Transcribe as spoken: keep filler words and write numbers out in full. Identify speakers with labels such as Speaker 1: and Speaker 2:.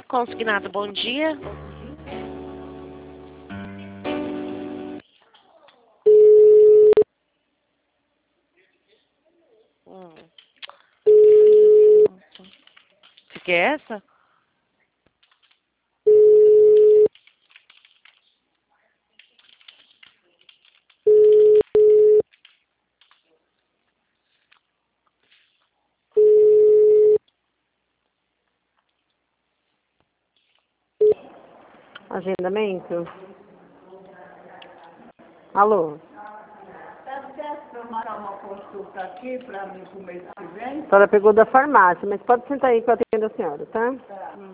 Speaker 1: Consignado, bom dia. Hum. Você quer essa?
Speaker 2: Agendamento? Alô?
Speaker 3: Tá certo para marcar uma consulta aqui para mim pro mês que vem?
Speaker 2: A senhora pegou da farmácia, mas pode sentar aí que eu atendo a senhora, tá?
Speaker 3: Tá.